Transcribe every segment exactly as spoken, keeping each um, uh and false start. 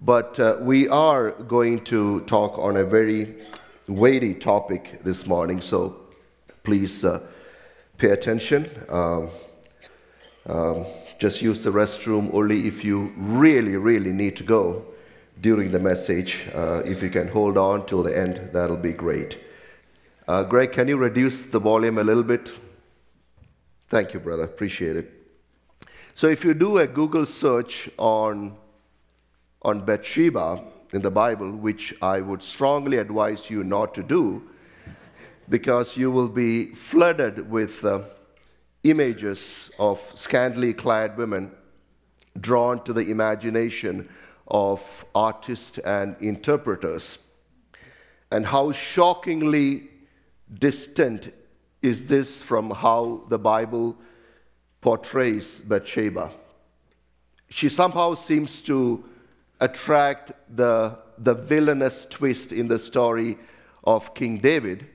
But uh, we are going to talk on a very weighty topic this morning, so please uh, pay attention. Um, um, just use the restroom only if you really, really need to go during the message. Uh, if you can hold on till the end, that'll be great. Uh, Greg, can you reduce the volume a little bit? Thank you, brother. Appreciate it. So if you do a Google search on on Bathsheba in the Bible, which I would strongly advise you not to do, because you will be flooded with uh, images of scantily clad women drawn to the imagination of artists and interpreters. And how shockingly distant is this from how the Bible portrays Bathsheba. She somehow seems to attract the, the villainous twist in the story of King David,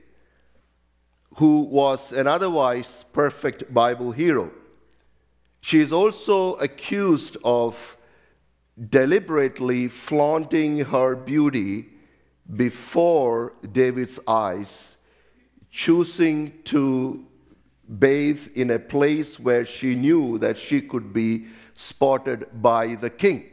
who was an otherwise perfect Bible hero. She is also accused of deliberately flaunting her beauty before David's eyes, choosing to bathe in a place where she knew that she could be spotted by the king.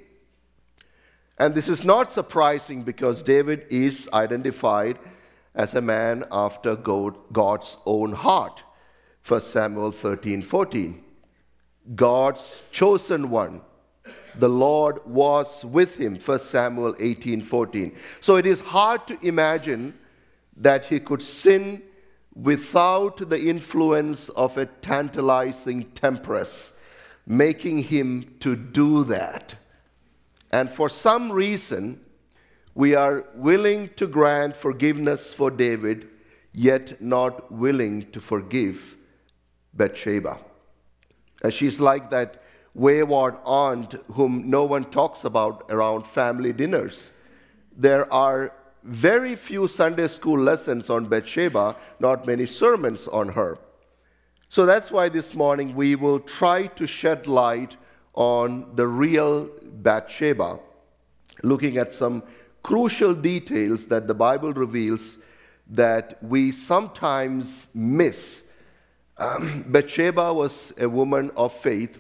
And this is not surprising because David is identified as a man after God's own heart. First Samuel thirteen fourteen. God's chosen one. The Lord was with him. First Samuel eighteen fourteen. So it is hard to imagine that he could sin without the influence of a tantalizing temptress, making him to do that. And for some reason, we are willing to grant forgiveness for David, yet not willing to forgive Bathsheba. And she's like that wayward aunt whom no one talks about around family dinners. There are very few Sunday school lessons on Bathsheba, not many sermons on her. So that's why this morning we will try to shed light on the real Bathsheba, looking at some crucial details that the Bible reveals that we sometimes miss. Um, Bathsheba was a woman of faith,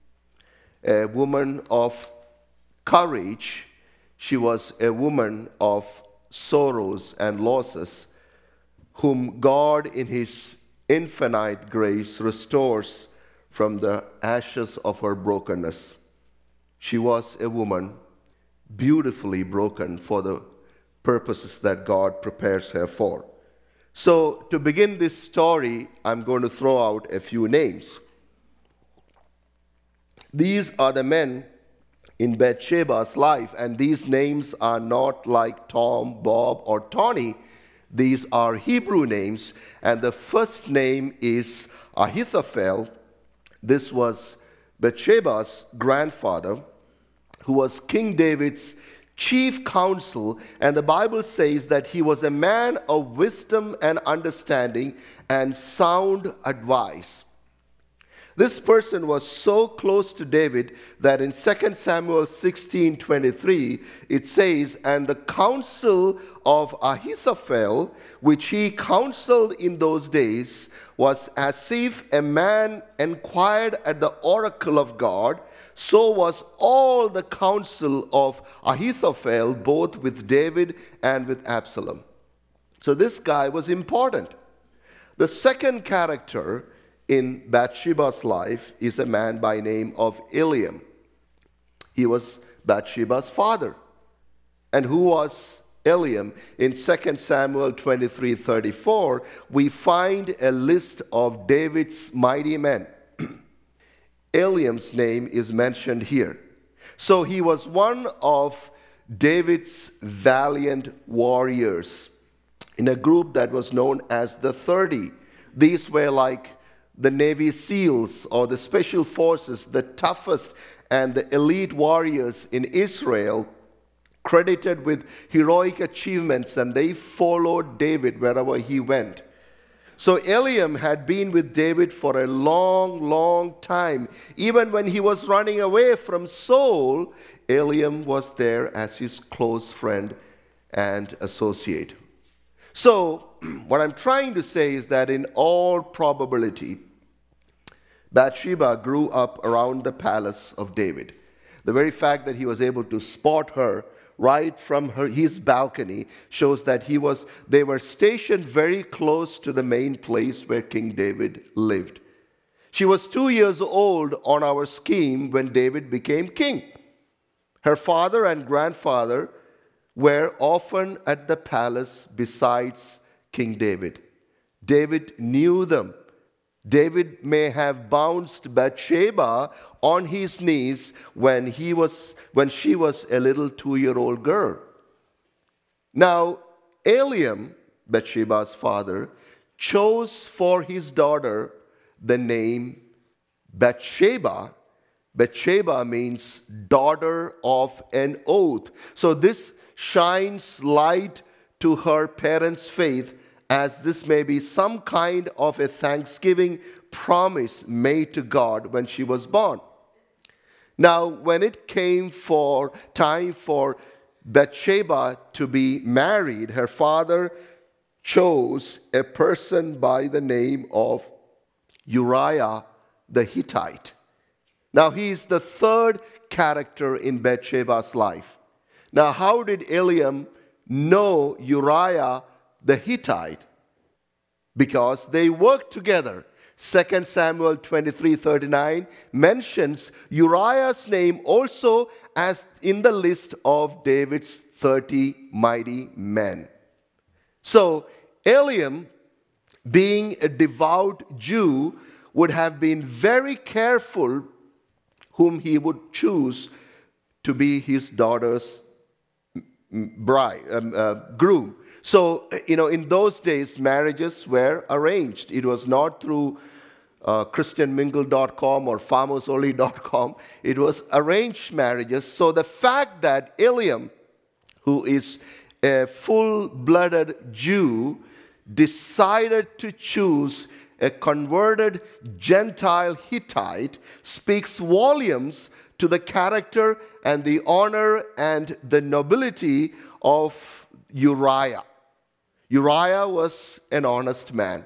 a woman of courage. She was a woman of sorrows and losses, whom God in his infinite grace restores from the ashes of her brokenness. She was a woman beautifully broken for the purposes that God prepares her for. So to begin this story, I'm going to throw out a few names. These are the men in Bathsheba's life, and these names are not like Tom, Bob, or Tony. These are Hebrew names, and the first name is Ahithophel. This was Bathsheba's grandfather, who was King David's chief counsel, and the Bible says that he was a man of wisdom and understanding and sound advice. This person was so close to David that in Second Samuel sixteen twenty-three, it says, "And the counsel of Ahithophel, which he counseled in those days, was as if a man inquired at the oracle of God. So was all the counsel of Ahithophel, both with David and with Absalom." So this guy was important. The second character in Bathsheba's life is a man by name of Eliam. He was Bathsheba's father. And who was Eliam? In Second Samuel twenty-three thirty-four, we find a list of David's mighty men. Eliam's name is mentioned here. So he was one of David's valiant warriors in a group that was known as the thirty. These were like the Navy SEALs or the special forces, the toughest and the elite warriors in Israel, credited with heroic achievements, and they followed David wherever he went. So Eliam had been with David for a long, long time. Even when he was running away from Saul, Eliam was there as his close friend and associate. So what I'm trying to say is that in all probability, Bathsheba grew up around the palace of David. The very fact that he was able to spot her right from her, his balcony shows that he was, they were stationed very close to the main place where King David lived. She was two years old on our scheme when David became king. Her father and grandfather were often at the palace besides King David. David knew them. David may have bounced Bathsheba on his knees when he was when she was a little two-year-old girl. Now, Eliam, Bathsheba's father, chose for his daughter the name Bathsheba. Bathsheba means daughter of an oath. So this shines light to her parents' faith, as this may be some kind of a thanksgiving promise made to God when she was born. Now, when it came for time for Bathsheba to be married, her father chose a person by the name of Uriah the Hittite. Now, he is the third character in Bathsheba's life. Now, how did Eliam know Uriah the Hittite? Because they worked together. Second Samuel twenty-three thirty-nine mentions Uriah's name also as in the list of David's thirty mighty men. So Eliam, being a devout Jew, would have been very careful whom he would choose to be his daughter's bride, um, uh, groom. So, you know, in those days, marriages were arranged. It was not through uh, Christian Mingle dot com or Farmers Only dot com. It was arranged marriages. So the fact that Eliam, who is a full-blooded Jew, decided to choose a converted Gentile Hittite speaks volumes to the character and the honor and the nobility of Uriah. Uriah was an honest man.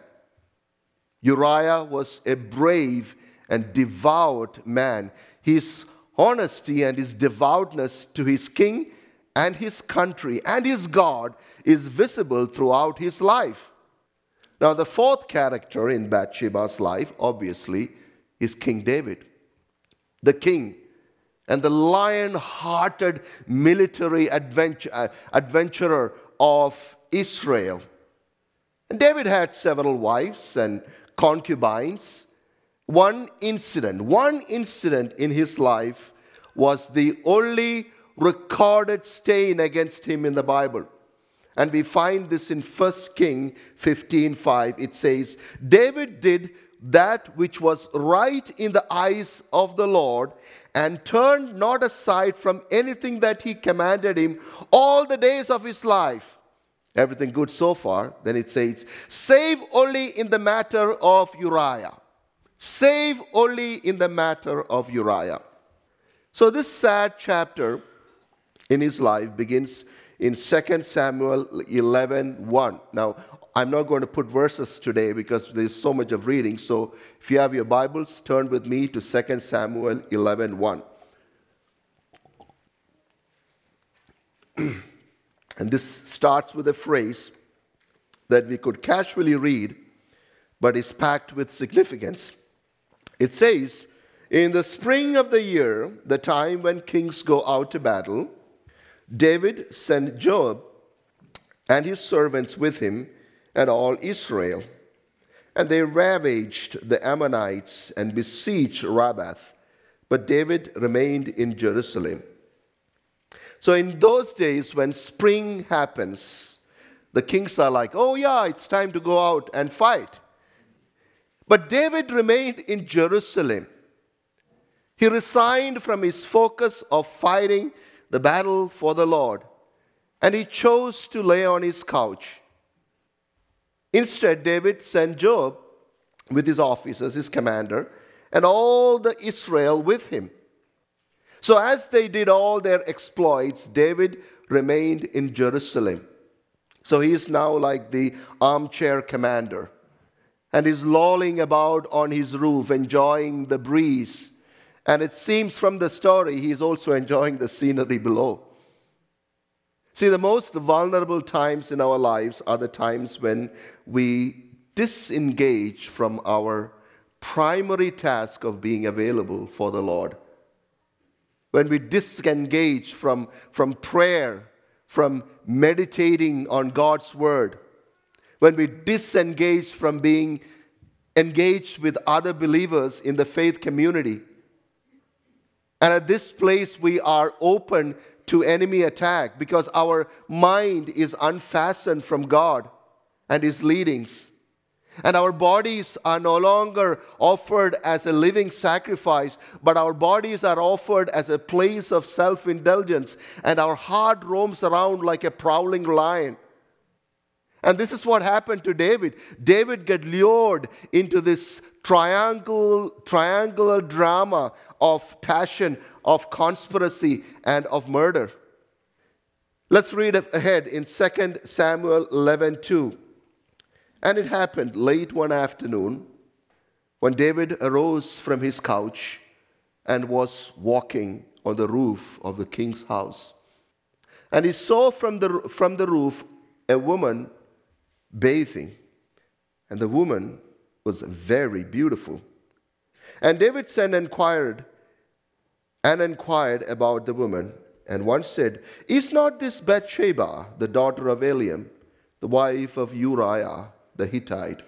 Uriah was a brave and devout man. His honesty and his devoutness to his king and his country and his God is visible throughout his life. Now, the fourth character in Bathsheba's life, obviously, is King David, the king and the lion-hearted military adventure, uh, adventurer of Israel. And David had several wives and concubines. One incident, one incident in his life was the only recorded stain against him in the Bible. And we find this in First Kings fifteen five. It says, David did that which was right in the eyes of the Lord, and turned not aside from anything that he commanded him all the days of his life. Everything good so far. Then it says, save only in the matter of Uriah. Save only in the matter of Uriah. So this sad chapter in his life begins in Second Samuel eleven one. Now, I'm not going to put verses today because there's so much of reading. So if you have your Bibles, turn with me to Second Samuel eleven one. And this starts with a phrase that we could casually read, but is packed with significance. It says, in the spring of the year, the time when kings go out to battle, David sent Joab and his servants with him and all Israel. And they ravaged the Ammonites and besieged Rabbah. But David remained in Jerusalem. So in those days when spring happens, the kings are like, oh yeah, it's time to go out and fight. But David remained in Jerusalem. He resigned from his focus of fighting the battle for the Lord, and he chose to lay on his couch. Instead, David sent Joab with his officers, his commander, and all the Israel with him. So as they did all their exploits, David remained in Jerusalem. So he is now like the armchair commander, and is lolling about on his roof, enjoying the breeze. And it seems from the story, he is also enjoying the scenery below. See, the most vulnerable times in our lives are the times when we disengage from our primary task of being available for the Lord. When we disengage from, from prayer, from meditating on God's word. When we disengage from being engaged with other believers in the faith community. And at this place we are open to enemy attack because our mind is unfastened from God and His leadings. And our bodies are no longer offered as a living sacrifice, but our bodies are offered as a place of self-indulgence, and our heart roams around like a prowling lion. And this is what happened to David. David got lured into this triangle, triangular drama of passion, of conspiracy, and of murder. Let's read ahead in Second Samuel eleven two. And it happened late one afternoon when David arose from his couch and was walking on the roof of the king's house. And he saw from the, from the roof a woman bathing, and the woman was very beautiful. And David sent and inquired and inquired about the woman. And one said, "Is not this Bathsheba, the daughter of Eliam, the wife of Uriah the Hittite?"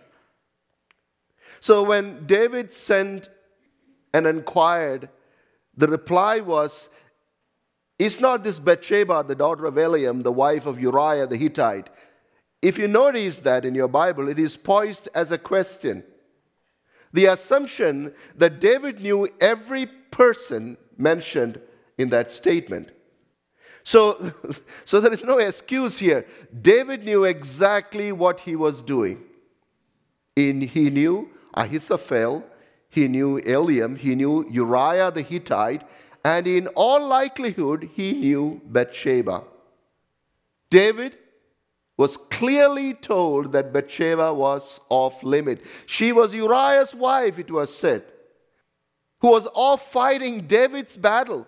So when David sent and inquired, the reply was, "Is not this Bathsheba, the daughter of Eliam, the wife of Uriah the Hittite?" If you notice that in your Bible, it is poised as a question. The assumption that David knew every person mentioned in that statement. So, so there is no excuse here. David knew exactly what he was doing. In, he knew Ahithophel, he knew Eliam, he knew Uriah the Hittite, and in all likelihood, he knew Bathsheba. David was clearly told that Bathsheba was off limit. She was Uriah's wife, it was said, who was off fighting David's battle.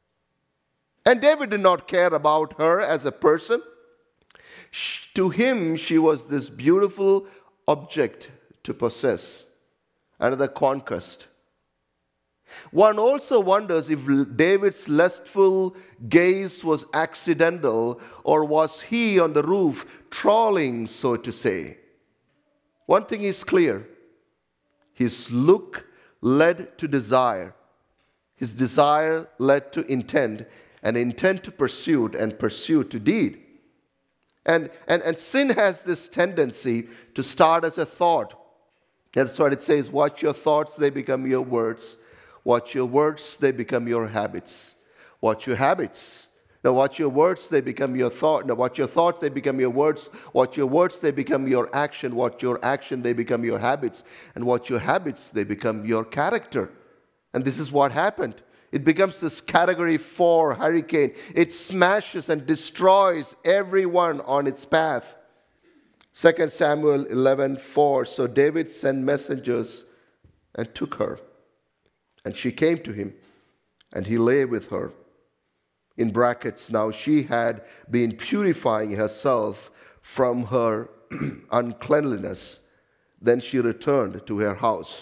And David did not care about her as a person. To him, she was this beautiful object to possess, another conquest. One also wonders if David's lustful gaze was accidental, or was he on the roof trawling, so to say. One thing is clear. His look led to desire. His desire led to intent, and intent to pursuit, and pursuit to deed. And, and, and sin has this tendency to start as a thought. That's what it says, watch your thoughts, they become your words. Watch your words, they become your habits. Watch your habits. Now watch your words, they become your thought. Now watch your thoughts, they become your words. Watch your words, they become your action. Watch your action, they become your habits. And watch your habits, they become your character. And this is what happened. It becomes this category four hurricane. It smashes and destroys everyone on its path. Second Samuel eleven four. So David sent messengers and took her. And she came to him, and he lay with her. In brackets, now she had been purifying herself from her uncleanliness. Then she returned to her house.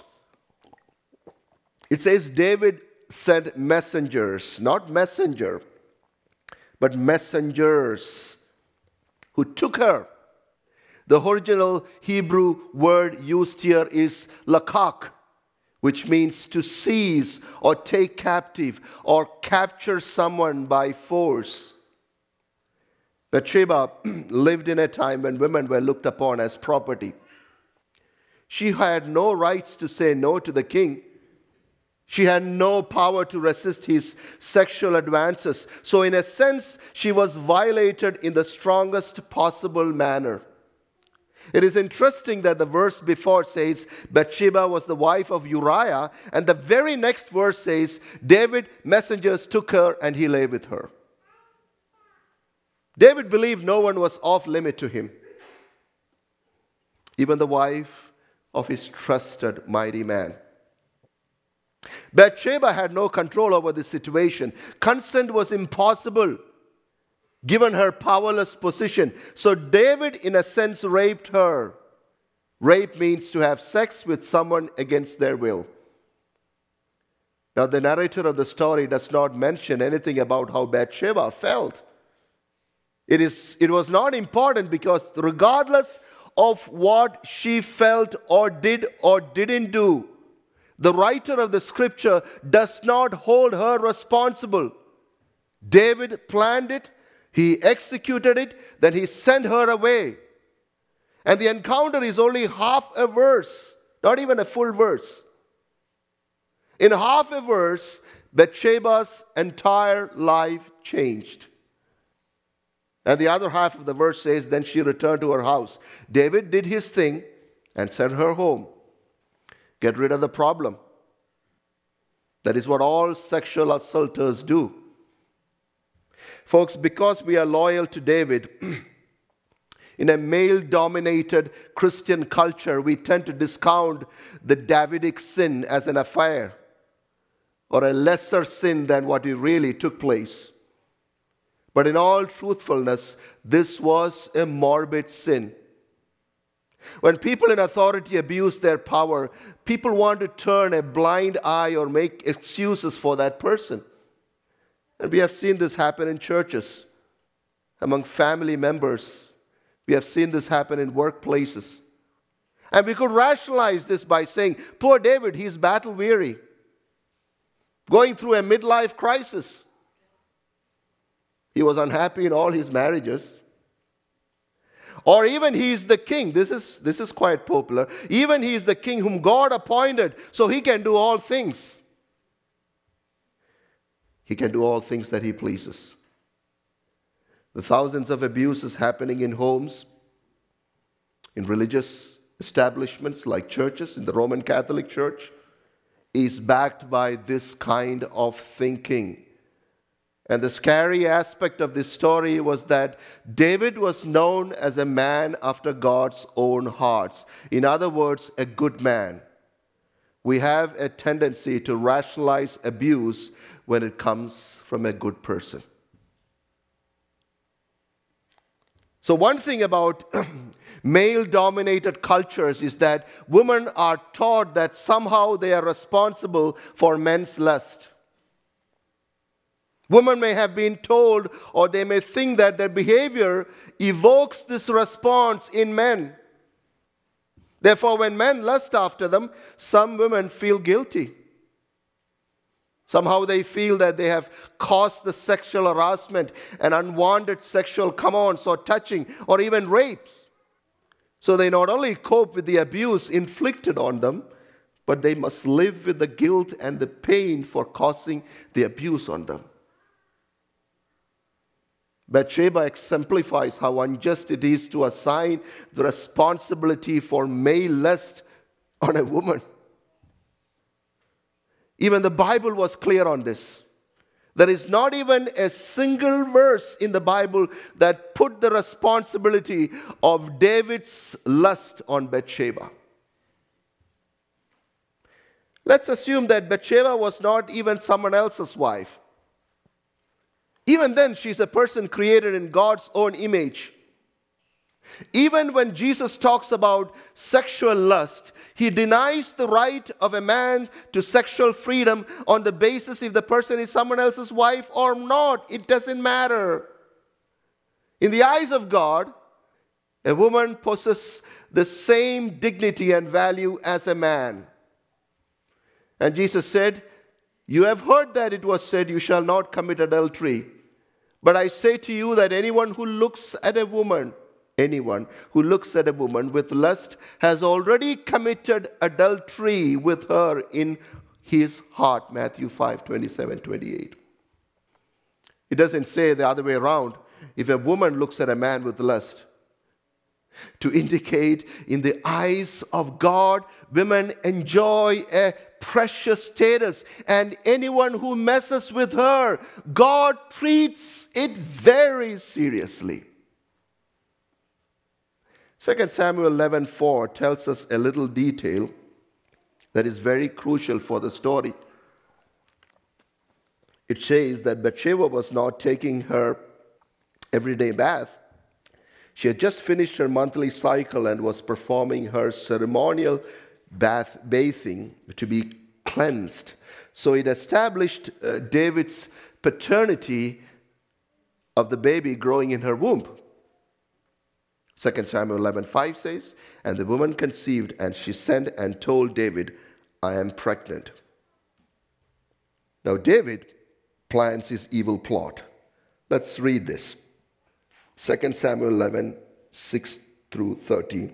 It says David sent messengers, not messenger, but messengers who took her. The original Hebrew word used here is lakak, which means to seize or take captive or capture someone by force. Bathsheba lived in a time when women were looked upon as property. She had no rights to say no to the king. She had no power to resist his sexual advances. So in a sense, she was violated in the strongest possible manner. It is interesting that the verse before says Bathsheba was the wife of Uriah, and the very next verse says David messengers took her and he lay with her. David believed no one was off limit to him, even the wife of his trusted mighty man. Bathsheba had no control over this situation. Consent was impossible given her powerless position. So David, in a sense, raped her. Rape means to have sex with someone against their will. Now, the narrator of the story does not mention anything about how Bathsheba felt. It is, it was not important, because regardless of what she felt or did or didn't do, the writer of the scripture does not hold her responsible. David planned it, he executed it, then he sent her away. And the encounter is only half a verse, not even a full verse. In half a verse, Bathsheba's entire life changed. And the other half of the verse says, then she returned to her house. David did his thing and sent her home. Get rid of the problem. That is what all sexual assaulters do. Folks, because we are loyal to David, in a male-dominated Christian culture, we tend to discount the Davidic sin as an affair or a lesser sin than what really took place. But in all truthfulness, this was a morbid sin. When people in authority abuse their power, people want to turn a blind eye or make excuses for that person. And we have seen this happen in churches, among family members. We have seen this happen in workplaces. And we could rationalize this by saying, poor David, he's battle weary, going through a midlife crisis. He was unhappy in all his marriages. Or even he is the king. This is, this is quite popular. Even he is the king whom God appointed, so he can do all things. He can do all things that he pleases. The thousands of abuses happening in homes, in religious establishments like churches, in the Roman Catholic Church, is backed by this kind of thinking. And the scary aspect of this story was that David was known as a man after God's own heart. In other words, a good man. We have a tendency to rationalize abuse when it comes from a good person. So one thing about male-dominated cultures is that women are taught that somehow they are responsible for men's lust. Women may have been told, or they may think that their behavior evokes this response in men. Therefore, when men lust after them, some women feel guilty. Somehow they feel that they have caused the sexual harassment and unwanted sexual come-ons or touching or even rapes. So they not only cope with the abuse inflicted on them, but they must live with the guilt and the pain for causing the abuse on them. Bathsheba exemplifies how unjust it is to assign the responsibility for male lust on a woman. Even the Bible was clear on this. There is not even a single verse in the Bible that put the responsibility of David's lust on Bathsheba. Let's assume that Bathsheba was not even someone else's wife. Even then, she's a person created in God's own image. Even when Jesus talks about sexual lust, he denies the right of a man to sexual freedom on the basis if the person is someone else's wife or not. It doesn't matter. In the eyes of God, a woman possesses the same dignity and value as a man. And Jesus said, "You have heard that it was said, 'You shall not commit adultery.' But I say to you that anyone who looks at a woman, anyone who looks at a woman with lust has already committed adultery with her in his heart." Matthew five, twenty-seven, twenty-eight. It doesn't say the other way around. If a woman looks at a man with lust, to indicate in the eyes of God, women enjoy a precious status, and anyone who messes with her, God treats it very seriously. Second Samuel eleven four tells us a little detail that is very crucial for the story. It says that Bathsheba was not taking her everyday bath. She had just finished her monthly cycle and was performing her ceremonial bath bathing to be cleansed. So it established uh, David's paternity of the baby growing in her womb. Second Samuel eleven five says, and the woman conceived, and she sent and told David, I am pregnant. Now David plans his evil plot. Let's read this. Second Samuel eleven six through thirteen.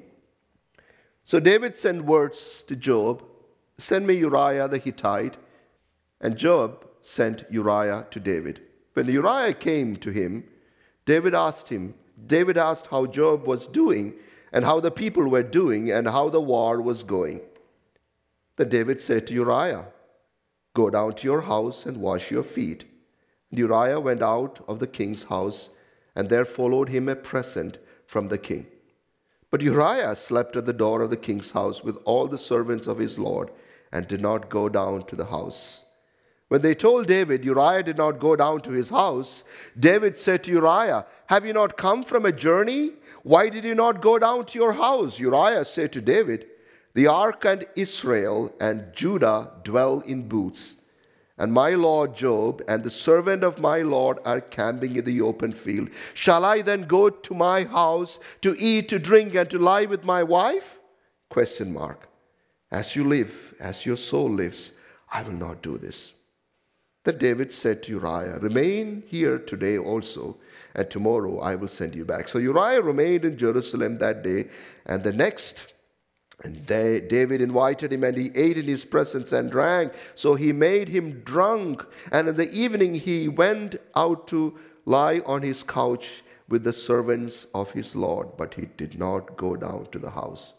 So David sent words to Joab, send me Uriah the Hittite. And Joab sent Uriah to David. When Uriah came to him, David asked him, David asked how Joab was doing and how the people were doing and how the war was going. Then David said to Uriah, go down to your house and wash your feet. And Uriah went out of the king's house, and there followed him a present from the king. But Uriah slept at the door of the king's house with all the servants of his lord, and did not go down to the house. When they told David Uriah did not go down to his house, David said to Uriah, have you not come from a journey? Why did you not go down to your house? Uriah said to David, the ark and Israel and Judah dwell in booths, and my lord Joab and the servant of my lord are camping in the open field. Shall I then go to my house to eat, to drink, and to lie with my wife? Question mark. As you live, as your soul lives, I will not do this. Then David said to Uriah, remain here today also, and tomorrow I will send you back. So Uriah remained in Jerusalem that day and the next. And they, David invited him, and he ate in his presence and drank. So he made him drunk. And in the evening he went out to lie on his couch with the servants of his Lord. But he did not go down to the house.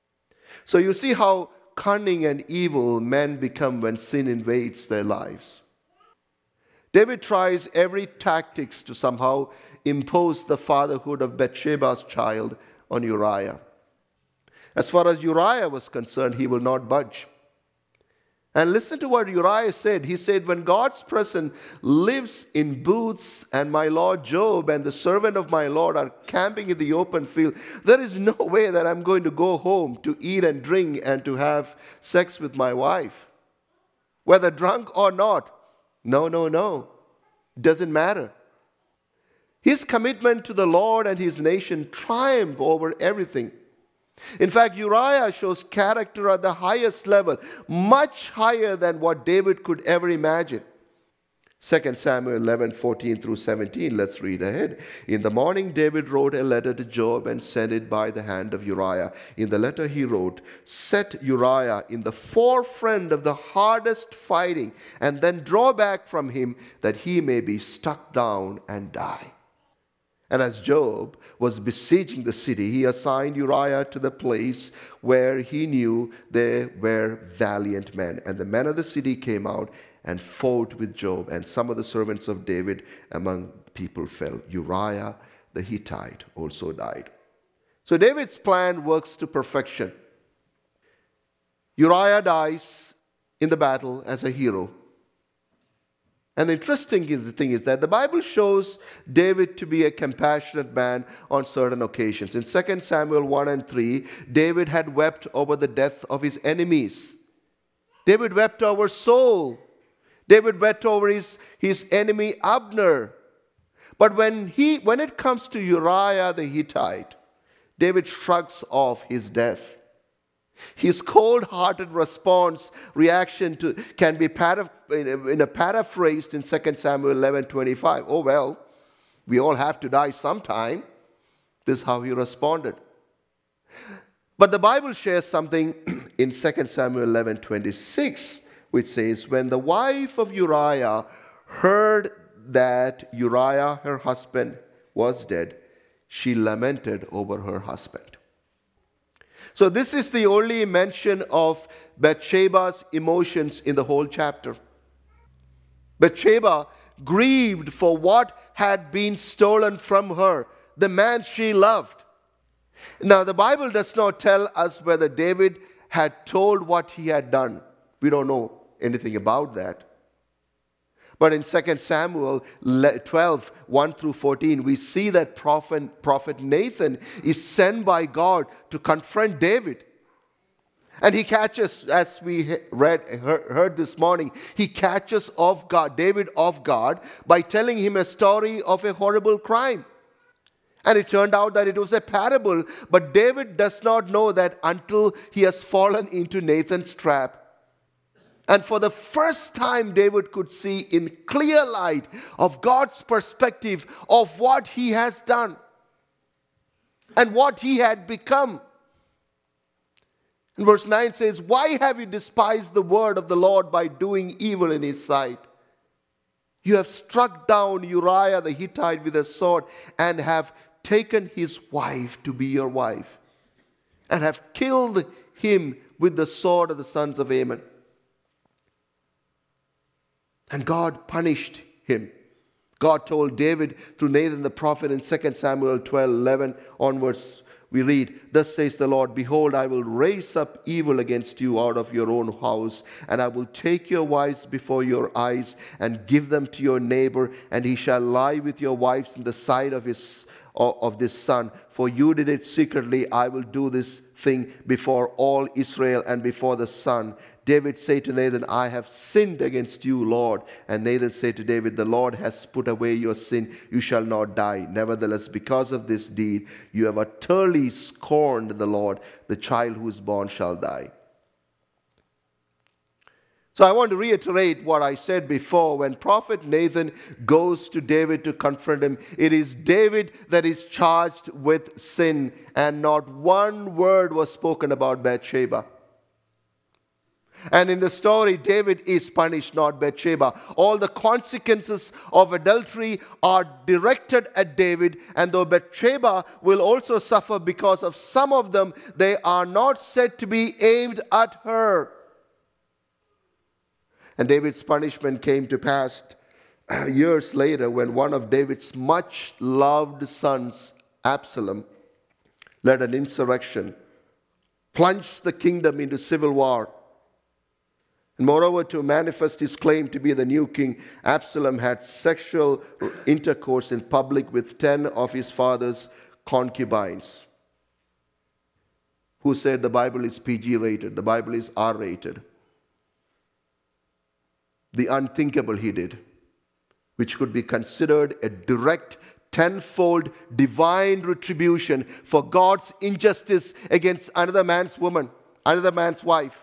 So you see how cunning and evil men become when sin invades their lives. David tries every tactics to somehow impose the fatherhood of Bathsheba's child on Uriah. As far as Uriah was concerned, he will not budge. And listen to what Uriah said. He said, when God's presence lives in booths, and my lord Joab and the servant of my lord are camping in the open field, there is no way that I'm going to go home to eat and drink and to have sex with my wife. Whether drunk or not. No, no, no. Doesn't matter. His commitment to the Lord and his nation triumph over everything. In fact, Uriah shows character at the highest level, much higher than what David could ever imagine. Second Samuel eleven fourteen through seventeen, let's read ahead. In the morning, David wrote a letter to Joab and sent it by the hand of Uriah. In the letter he wrote, set Uriah in the forefront of the hardest fighting, and then draw back from him that he may be struck down and die. And as Joab was besieging the city, he assigned Uriah to the place where he knew there were valiant men. And the men of the city came out and fought with Joab, and some of the servants of David among the people fell. Uriah the Hittite also died. So David's plan works to perfection. Uriah dies in the battle as a hero. And the interesting thing is that the Bible shows David to be a compassionate man on certain occasions. In Second Samuel one and three, David had wept over the death of his enemies. David wept over Saul. David wept over his, his enemy Abner. But when, he, when it comes to Uriah the Hittite, David shrugs off his death. His cold-hearted response, reaction to can be paraph- in a paraphrased in Second Samuel eleven twenty-five. Oh, well, we all have to die sometime. This is how he responded. But the Bible shares something in Second Samuel eleven twenty-six, which says, when the wife of Uriah heard that Uriah, her husband, was dead, she lamented over her husband. So this is the only mention of Bathsheba's emotions in the whole chapter. Bathsheba grieved for what had been stolen from her, the man she loved. Now, the Bible does not tell us whether David had told what he had done. We don't know anything about that. But in Second Samuel twelve, one through fourteen, we see that prophet, prophet Nathan is sent by God to confront David. And he catches, as we read, heard this morning, he catches off guard, David off guard by telling him a story of a horrible crime. And it turned out that it was a parable, but David does not know that until he has fallen into Nathan's trap. And for the first time, David could see in clear light of God's perspective of what he has done and what he had become. And verse nine says, "Why have you despised the word of the Lord by doing evil in his sight? You have struck down Uriah the Hittite with a sword and have taken his wife to be your wife and have killed him with the sword of the sons of Ammon." And God punished him. God told David through Nathan the prophet in Second Samuel twelve, eleven onwards, we read, "Thus says the Lord, behold, I will raise up evil against you out of your own house, and I will take your wives before your eyes and give them to your neighbor, and he shall lie with your wives in the sight of his of this son. For you did it secretly, I will do this thing before all Israel and before the sun." David said to Nathan, "I have sinned against you, Lord." And Nathan said to David, "The Lord has put away your sin. You shall not die. Nevertheless, because of this deed, you have utterly scorned the Lord. The child who is born shall die." So I want to reiterate what I said before. When Prophet Nathan goes to David to confront him, it is David that is charged with sin, and not one word was spoken about Bathsheba. And in the story, David is punished, not Bathsheba. All the consequences of adultery are directed at David, and though Bathsheba will also suffer because of some of them, they are not said to be aimed at her. And David's punishment came to pass years later when one of David's much loved sons, Absalom, led an insurrection, plunged the kingdom into civil war. And moreover, to manifest his claim to be the new king, Absalom had sexual intercourse in public with ten of his father's concubines. Who said the Bible is P G rated, the Bible is R rated? The unthinkable he did, which could be considered a direct tenfold divine retribution for God's injustice against another man's woman, another man's wife.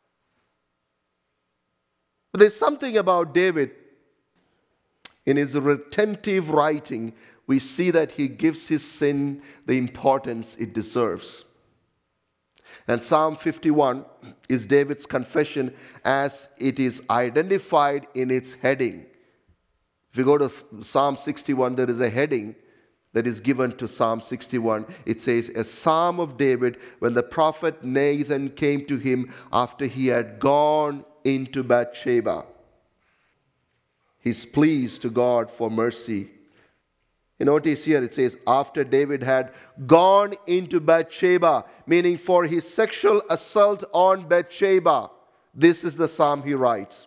But there's something about David. In his retentive writing, we see that he gives his sin the importance it deserves. And Psalm fifty-one is David's confession as it is identified in its heading. If you go to Psalm sixty-one, there is a heading that is given to Psalm sixty-one. It says, "A psalm of David when the prophet Nathan came to him after he had gone into Bathsheba." His pleas to God for mercy. You notice here it says, after David had gone into Bathsheba, meaning for his sexual assault on Bathsheba. This is the psalm he writes.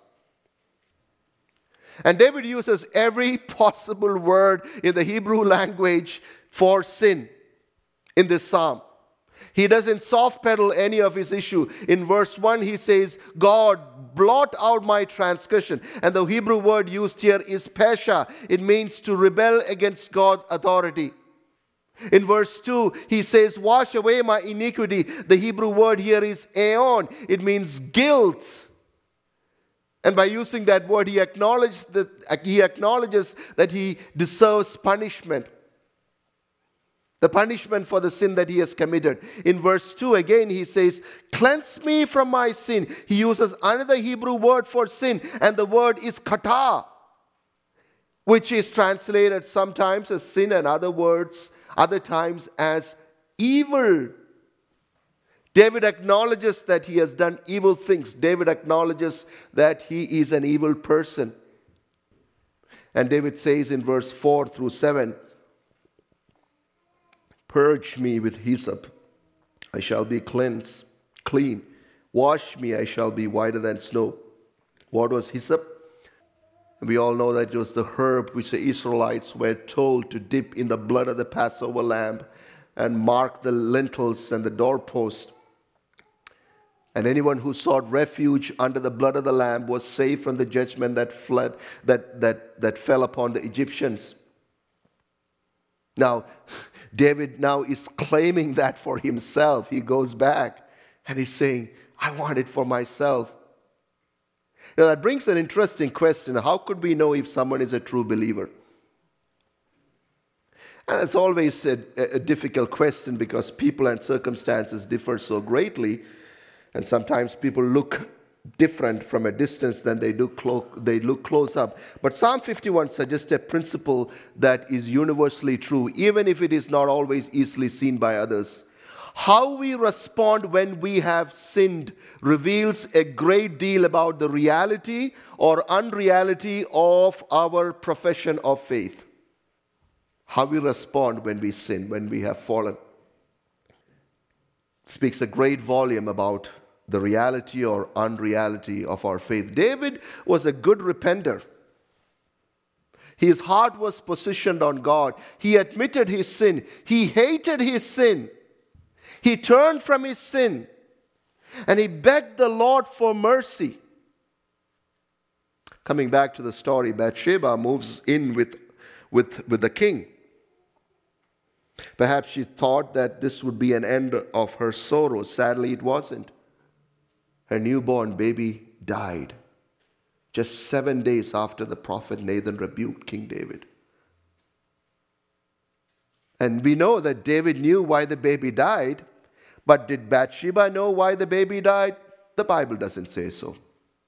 And David uses every possible word in the Hebrew language for sin in this psalm. He doesn't soft pedal any of his issue. In verse one, he says, "God, blot out my transgression." And the Hebrew word used here is pesha. It means to rebel against God's authority. In verse two, he says, "Wash away my iniquity." The Hebrew word here is aeon. It means guilt. And by using that word, he acknowledges that he, acknowledges that he deserves punishment. The punishment for the sin that he has committed. In verse two, again, he says, "Cleanse me from my sin." He uses another Hebrew word for sin, and the word is kata. which is translated sometimes as sin and other words, other times as evil. David acknowledges that he has done evil things. David acknowledges that he is an evil person. And David says in verse four through seven, "Purge me with hyssop, I shall be cleansed, clean. Wash me, I shall be whiter than snow." What was hyssop? We all know that it was the herb which the Israelites were told to dip in the blood of the Passover lamb and mark the lintels and the doorpost. And anyone who sought refuge under the blood of the lamb was safe from the judgment that fled, that, that, that fell upon the Egyptians. Now, David now is claiming that for himself. He goes back and he's saying, I want it for myself. Now that brings an interesting question. How could we know if someone is a true believer? And it's always a, a difficult question because people and circumstances differ so greatly. And sometimes people look different from a distance than they do clo- they look close up. But Psalm fifty-one suggests a principle that is universally true, even if it is not always easily seen by others. How we respond when we have sinned reveals a great deal about the reality or unreality of our profession of faith. How we respond when we sin, when we have fallen, speaks a great volume about the reality or unreality of our faith. David was a good repenter. His heart was positioned on God. He admitted his sin. He hated his sin. He turned from his sin. And he begged the Lord for mercy. Coming back to the story, Bathsheba moves in with, with, with the king. Perhaps she thought that this would be an end of her sorrow. Sadly, it wasn't. Her newborn baby died just seven days after the prophet Nathan rebuked King David. And we know that David knew why the baby died, but did Bathsheba know why the baby died? The Bible doesn't say so.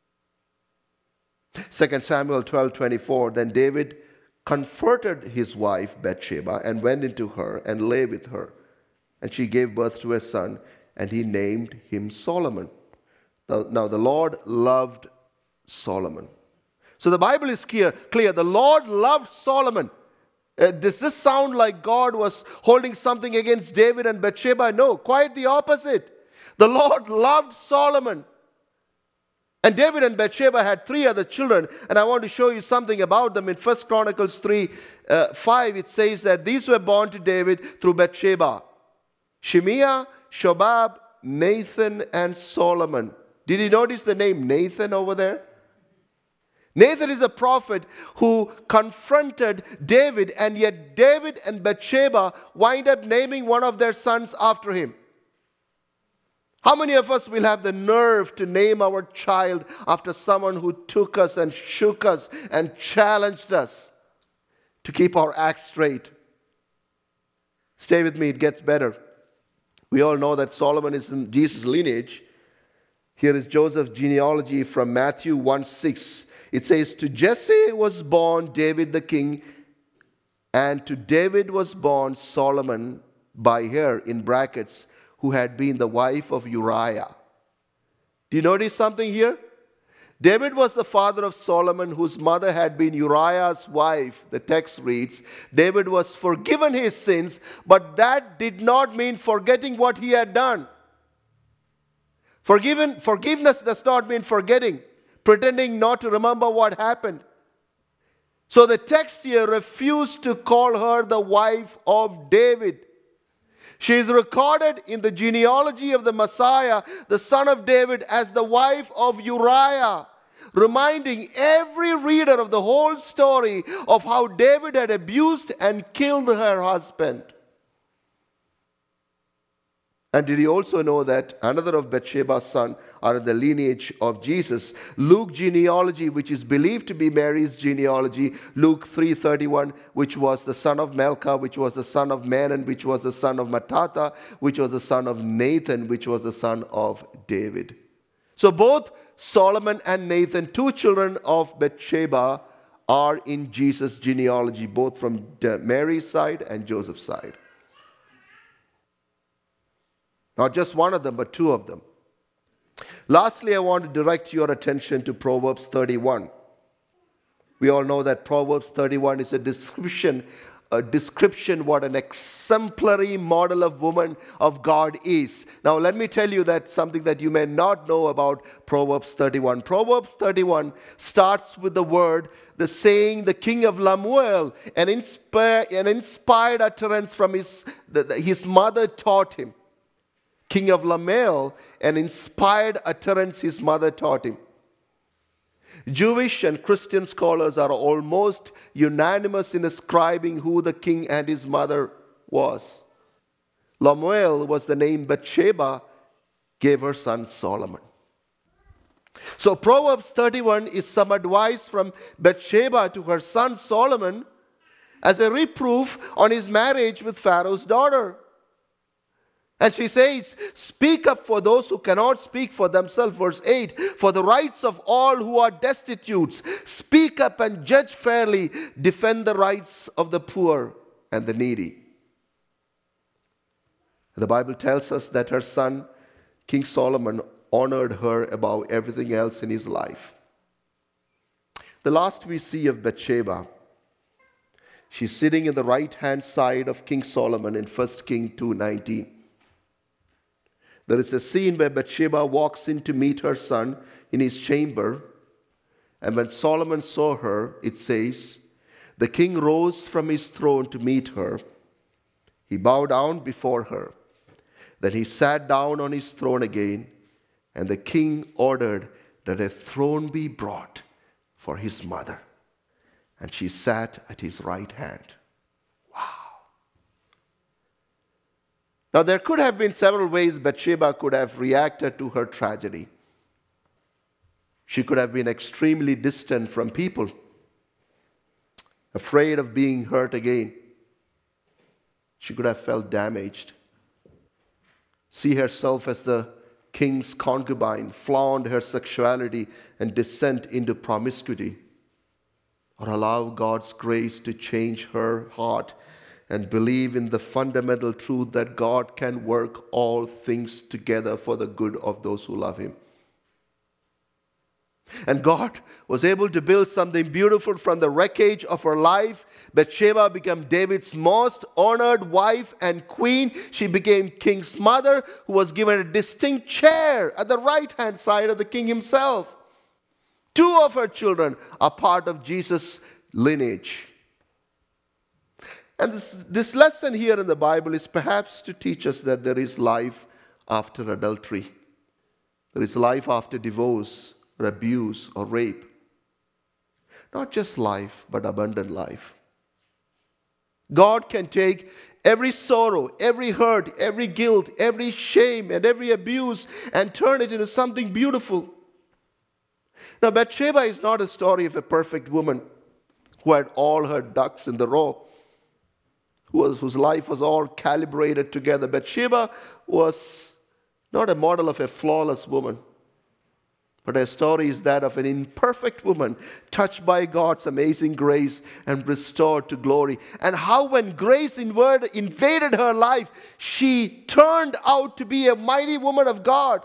Second Samuel twelve twenty-four, then David comforted his wife Bathsheba and went into her and lay with her. And she gave birth to a son, and he named him Solomon. Now, the Lord loved Solomon. So the Bible is clear. clear. The Lord loved Solomon. Uh, does this sound like God was holding something against David and Bathsheba? No, quite the opposite. The Lord loved Solomon. And David and Bathsheba had three other children. And I want to show you something about them. In First Chronicles three, uh, five, it says that these were born to David through Bathsheba: Shemiah, Shobab, Nathan, and Solomon. Did you notice the name Nathan over there? Nathan is a prophet who confronted David, and yet David and Bathsheba wind up naming one of their sons after him. How many of us will have the nerve to name our child after someone who took us and shook us and challenged us to keep our act straight? Stay with me, it gets better. We all know that Solomon is in Jesus' lineage. Here is Joseph's genealogy from Matthew one six. It says, to Jesse was born David the king, and to David was born Solomon by her, in brackets, who had been the wife of Uriah. Do you notice something here? David was the father of Solomon, whose mother had been Uriah's wife. The text reads, David was forgiven his sins, but that did not mean forgetting what he had done. Forgiven, forgiveness does not mean forgetting, pretending not to remember what happened. So the text here refused to call her the wife of David. She is recorded in the genealogy of the Messiah, the son of David, as the wife of Uriah, reminding every reader of the whole story of how David had abused and killed her husband. And did you also know that another of Bathsheba's sons are in the lineage of Jesus? Luke's genealogy, which is believed to be Mary's genealogy, Luke three thirty-one, which was the son of Melcha, which was the son of Manan, which was the son of Mattatha, which was the son of Nathan, which was the son of David. So both Solomon and Nathan, two children of Bathsheba, are in Jesus' genealogy, both from Mary's side and Joseph's side. Not just one of them, but two of them. Lastly, I want to direct your attention to Proverbs thirty-one. We all know that Proverbs thirty-one is a description, a description what an exemplary model of woman of God is. Now, let me tell you that something that you may not know about Proverbs thirty-one. Proverbs thirty-one starts with the word, the saying, the king of Lemuel, an, inspire, an inspired utterance from his, the, the, his mother taught him. King of Lemuel, an inspired utterance his mother taught him. Jewish and Christian scholars are almost unanimous in ascribing who the king and his mother was. Lemuel was the name Bathsheba gave her son Solomon. So Proverbs thirty-one is some advice from Bathsheba to her son Solomon as a reproof on his marriage with Pharaoh's daughter. And she says, speak up for those who cannot speak for themselves. Verse eight, for the rights of all who are destitute. Speak up and judge fairly. Defend the rights of the poor and the needy. The Bible tells us that her son, King Solomon, honored her above everything else in his life. The last we see of Bathsheba, she's sitting in the right-hand side of King Solomon in First Kings two nineteen. There is a scene where Bathsheba walks in to meet her son in his chamber. And when Solomon saw her, it says, the king rose from his throne to meet her. He bowed down before her. Then he sat down on his throne again. And the king ordered that a throne be brought for his mother. And she sat at his right hand. Now, there could have been several ways Bathsheba could have reacted to her tragedy. She could have been extremely distant from people, afraid of being hurt again. She could have felt damaged, see herself as the king's concubine, flaunt her sexuality and descent into promiscuity, or allow God's grace to change her heart and believe in the fundamental truth that God can work all things together for the good of those who love him. And God was able to build something beautiful from the wreckage of her life. Bathsheba became David's most honored wife and queen. She became king's mother, who was given a distinct chair at the right-hand side of the king himself. Two of her children are part of Jesus' lineage. And this, this lesson here in the Bible is perhaps to teach us that there is life after adultery. There is life after divorce or abuse or rape. Not just life, but abundant life. God can take every sorrow, every hurt, every guilt, every shame, and every abuse and turn it into something beautiful. Now, Bathsheba is not a story of a perfect woman who had all her ducks in the row, who was, whose life was all calibrated together. Bathsheba was not a model of a flawless woman, but her story is that of an imperfect woman touched by God's amazing grace and restored to glory. And how when grace invaded her life, she turned out to be a mighty woman of God.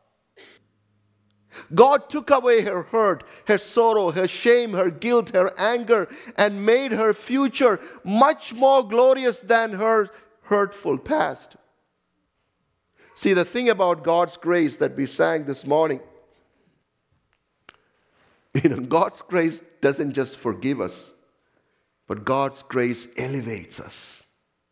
God took away her hurt, her sorrow, her shame, her guilt, her anger, and made her future much more glorious than her hurtful past. See, the thing about God's grace that we sang this morning, you know, God's grace doesn't just forgive us, but God's grace elevates us.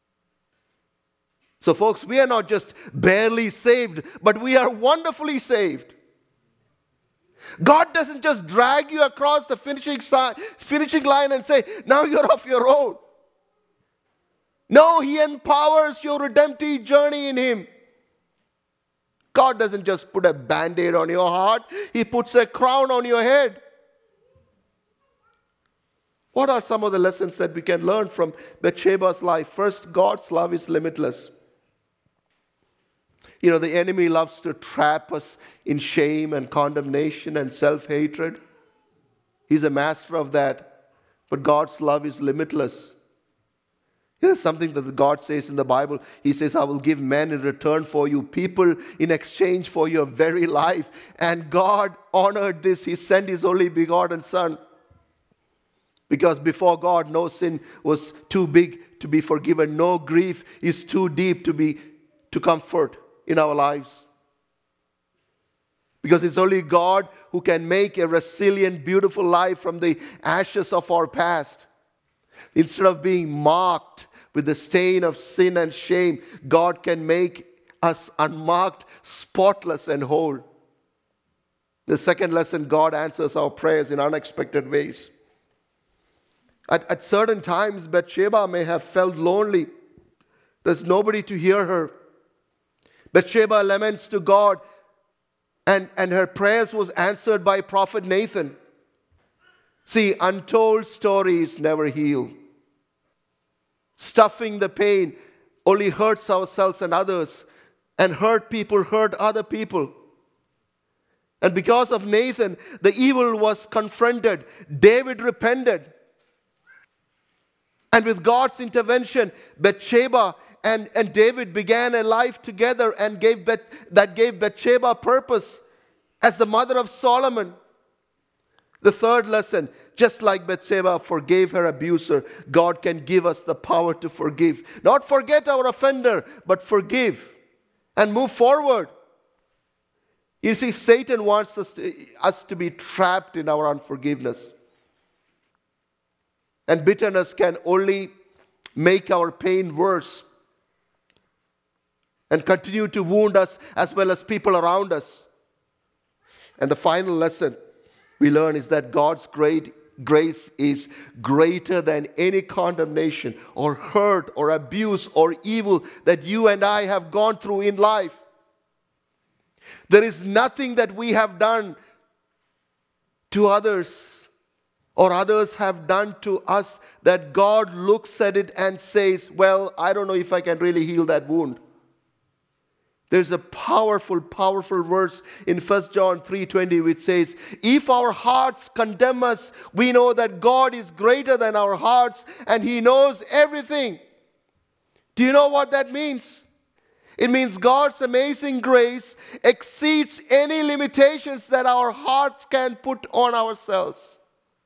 So, folks, we are not just barely saved, but we are wonderfully saved. God doesn't just drag you across the finishing, si- finishing line and say, now you're off your own. No, He empowers your redemptive journey in Him. God doesn't just put a band-aid on your heart. He puts a crown on your head. What are some of the lessons that we can learn from Bathsheba's life? First, God's love is limitless. You know, the enemy loves to trap us in shame and condemnation and self-hatred. He's a master of that. but God's love is limitless. Here's something that God says in the Bible. He says, I will give men in return for you, people in exchange for your very life. And God honored this. He sent His only begotten Son. Because before God, no sin was too big to be forgiven. No grief is too deep to be to comfort in our lives. Because it's only God who can make a resilient, beautiful life from the ashes of our past. Instead of being marked with the stain of sin and shame, God can make us unmarked, spotless, and whole. The second lesson, God answers our prayers in unexpected ways. At, at certain times, Bathsheba may have felt lonely. There's nobody to hear her. Bathsheba laments to God, and, and her prayers was answered by prophet Nathan. See, untold stories never heal. Stuffing the pain only hurts ourselves and others, and hurt people hurt other people. And because of Nathan, the evil was confronted. David repented. And with God's intervention, Bathsheba and, and David began a life together and gave Beth, that gave Bathsheba purpose as the mother of Solomon. The third lesson, just like Bathsheba forgave her abuser, God can give us the power to forgive. Not forget our offender, but forgive and move forward. You see, Satan wants us to, us to be trapped in our unforgiveness. And bitterness can only make our pain worse and continue to wound us as well as people around us. And the final lesson we learn is that God's great grace is greater than any condemnation or hurt or abuse or evil that you and I have gone through in life. There is nothing that we have done to others or others have done to us that God looks at it and says, well, I don't know if I can really heal that wound. There's a powerful, powerful verse in First John three twenty which says, if our hearts condemn us, we know that God is greater than our hearts and He knows everything. Do you know what that means? It means God's amazing grace exceeds any limitations that our hearts can put on ourselves.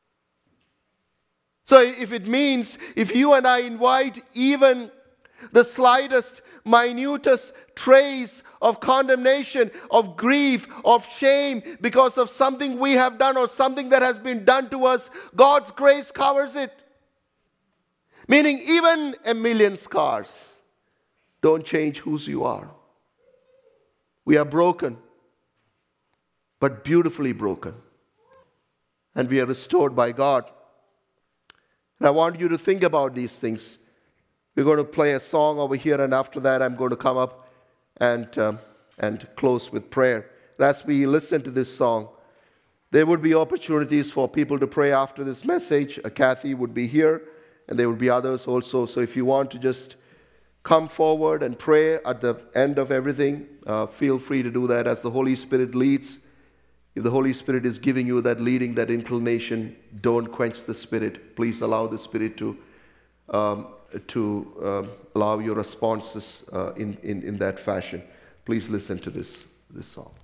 So if it means, if you and I invite even the slightest, minutest trace of condemnation, of grief, of shame because of something we have done or something that has been done to us, God's grace covers it. Meaning even a million scars don't change whose you are. We are broken, but beautifully broken. And we are restored by God. And I want you to think about these things. We're going to play a song over here, and after that I'm going to come up and, um, and close with prayer. And as we listen to this song, there would be opportunities for people to pray after this message. Uh, Kathy would be here, and there would be others also. So if you want to just come forward and pray at the end of everything, uh, feel free to do that as the Holy Spirit leads. If the Holy Spirit is giving you that leading, that inclination, don't quench the Spirit. Please allow the Spirit to um, to um, allow your responses uh, in, in, in that fashion. Please listen to this, this song.